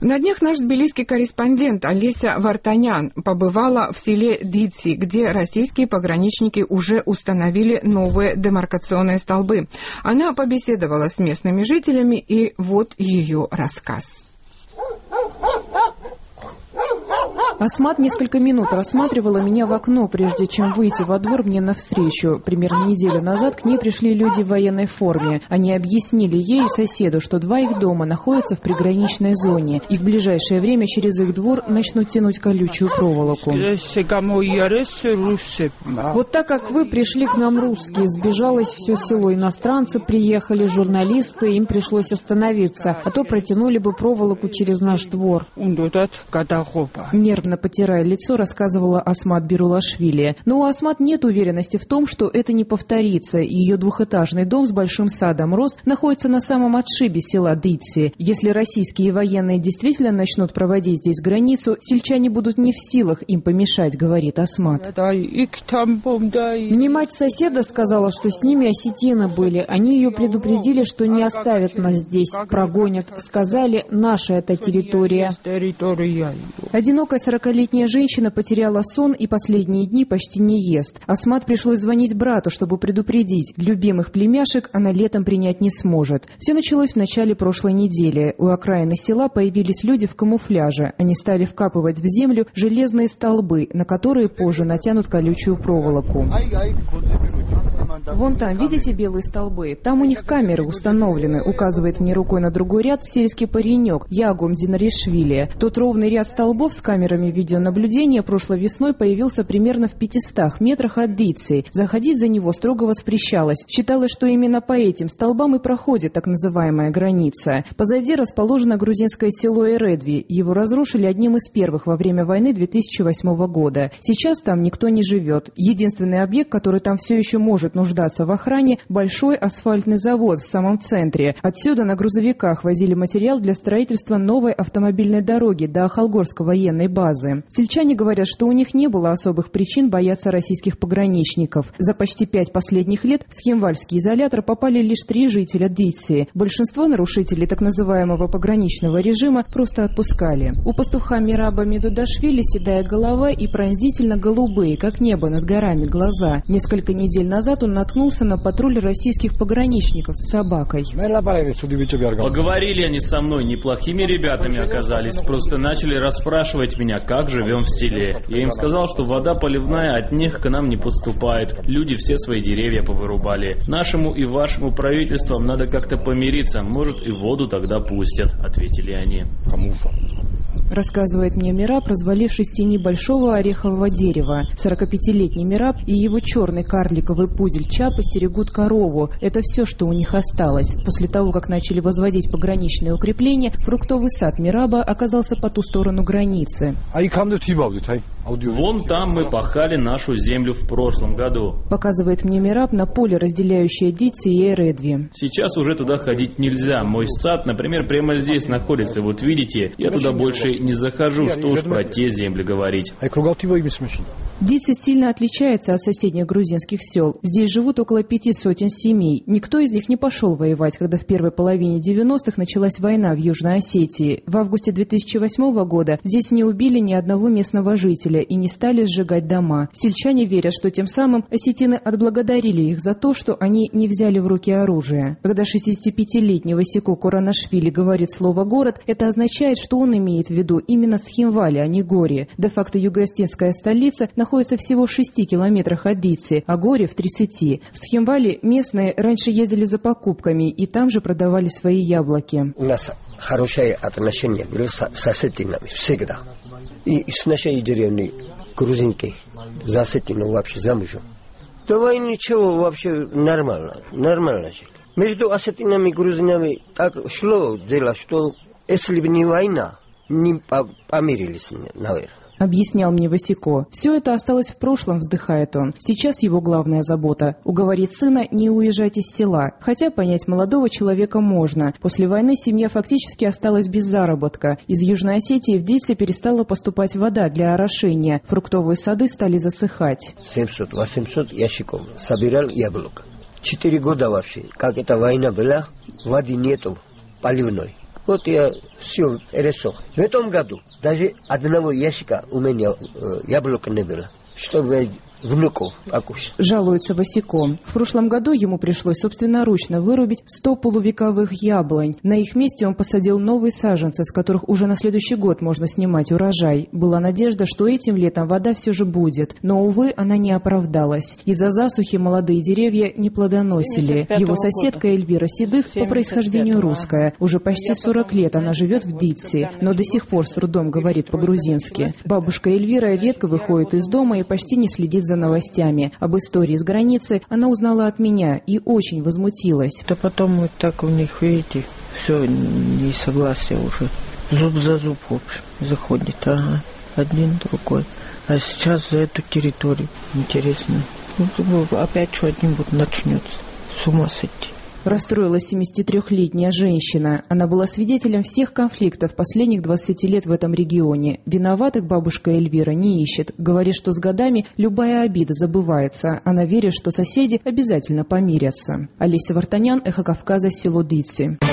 На днях наш тбилисский корреспондент Олеся Вартанян побывала в селе Дици, где российские пограничники уже установили новые демаркационные столбы. Она побеседовала с местными жителями, и вот ее рассказ. Асмат несколько минут рассматривала меня в окно, прежде чем выйти во двор мне навстречу. Примерно неделю назад к ней пришли люди в военной форме. Они объяснили ей и соседу, что 2 их дома находятся в приграничной зоне, и в ближайшее время через их двор начнут тянуть колючую проволоку. Вот так как вы пришли к нам, русские, сбежалось все село, иностранцы приехали, журналисты, им пришлось остановиться, а то протянули бы проволоку через наш двор. Нервно потирая лицо, рассказывала Асмат Бирулашвили. Но у Асмат нет уверенности в том, что это не повторится. Ее двухэтажный дом с большим садом роз находится на самом отшибе села Дици. Если российские военные действительно начнут проводить здесь границу, сельчане будут не в силах им помешать, говорит Асмат. Мне мать соседа сказала, что с ними осетины были. Они ее предупредили, что не оставят нас здесь, прогонят. Сказали, наша эта территория. Одинокая 40-летняя женщина потеряла сон и последние дни почти не ест. Асмат пришлось звонить брату, чтобы предупредить. Любимых племяшек она летом принять не сможет. Все началось в начале прошлой недели. У окраины села появились люди в камуфляже. Они стали вкапывать в землю железные столбы, на которые позже натянут колючую проволоку. Вон там, видите белые столбы? Там у них камеры установлены, указывает мне рукой на другой ряд сельский паренек Ягум Динаришвили. Тот ровный ряд столбов с камерами видеонаблюдения прошлой весной появился примерно в 500 метрах от Дици. Заходить за него строго воспрещалось. Считалось, что именно по этим столбам и проходит так называемая граница. Позади расположено грузинское село Эредви. Его разрушили одним из первых во время войны 2008 года. Сейчас там никто не живет. Единственный объект, который там все еще может нуждаться в охране, большой асфальтный завод в самом центре. Отсюда на грузовиках возили материал для строительства новой автомобильной дороги до Ахалгорской военной базы. Сельчане говорят, что у них не было особых причин бояться российских пограничников. За почти 5 последних лет в Схимвальский изолятор попали лишь 3 жителя Дици. Большинство нарушителей так называемого пограничного режима просто отпускали. У пастуха Мираба Медудашвили седая голова и пронзительно голубые, как небо над горами, глаза. Несколько недель назад он наткнулся на патруль российских пограничников с собакой. Поговорили они со мной, неплохими ребятами оказались, просто начали расспрашивать меня, как живем в селе. Я им сказал, что вода поливная от них к нам не поступает, люди все свои деревья повырубали. Нашему и вашему правительствам надо как-то помириться, может и воду тогда пустят, ответили они. Рассказывает мне Мираб, развалившись в тени большого орехового дерева. 45-летний Мираб и его черный карликовый пудель Чапа стерегут корову. Это все, что у них осталось. После того, как начали возводить пограничные укрепления, фруктовый сад Мираба оказался по ту сторону границы. Вон там мы пахали нашу землю в прошлом году. Показывает мне Мираб на поле, разделяющее Дици и Эредви. Сейчас уже туда ходить нельзя. Мой сад, например, прямо здесь находится. Вот видите, я туда больше не захожу, что уж про те земли говорить. Дици сильно отличается от соседних грузинских сел. Здесь живут около 500 семей. Никто из них не пошел воевать, когда в первой половине 90-х началась война в Южной Осетии. В августе 2008 года здесь не убили ни одного местного жителя и не стали сжигать дома. Сельчане верят, что тем самым осетины отблагодарили их за то, что они не взяли в руки оружие. Когда 65-летний Васико Куранашвили говорит слово «город», это означает, что он имеет в виду именно Схимвали, а не Гори. Де-факто юго-осетинская столица находится всего в 6 километрах от Дици, а Гори в 30. В Схимвали местные раньше ездили за покупками и там же продавали свои яблоки. У нас хорошее отношение было с осетинами всегда. И с нашей деревней грузинки за осетину вообще замужем. Давай ничего, вообще нормально жили. Между осетинами и грузинами так шло дело, что если бы не война, не помирились, наверное. Объяснял мне Васико. Все это осталось в прошлом, вздыхает он. Сейчас его главная забота – уговорить сына не уезжать из села. Хотя понять молодого человека можно. После войны семья фактически осталась без заработка. Из Южной Осетии в Дици перестала поступать вода для орошения. Фруктовые сады стали засыхать. 700-800 ящиков собирал яблок. 4 года вообще, как эта война была, воды нету поливной. Вот я все решил. В этом году даже одного ящика у меня яблока не было, чтобы внуков покушать. Жалуется Васико. В прошлом году ему пришлось собственноручно вырубить 100 полувековых яблонь. На их месте он посадил новые саженцы, с которых уже на следующий год можно снимать урожай. Была надежда, что этим летом вода все же будет. Но, увы, она не оправдалась. Из-за засухи молодые деревья не плодоносили. Его соседка Эльвира Седых по происхождению русская. Уже почти 40 лет она живет в Дитси, но до сих пор с трудом говорит по-грузински. Бабушка Эльвира редко выходит из дома и почти не следит за новостями. Об истории с границы она узнала от меня и очень возмутилась. Да потом вот так у них, видите, все несогласие уже. Зуб за зуб, в общем, заходит. Ага, один, другой. А сейчас за эту территорию. Интересно. Опять что-нибудь начнется. С ума сойти. Расстроилась 73-летняя женщина. Она была свидетелем всех конфликтов последних 20 лет в этом регионе. Виноватых бабушка Эльвира не ищет. Говорит, что с годами любая обида забывается. Она верит, что соседи обязательно помирятся. Олеся Вартанян, Эхо Кавказа, село Дитси.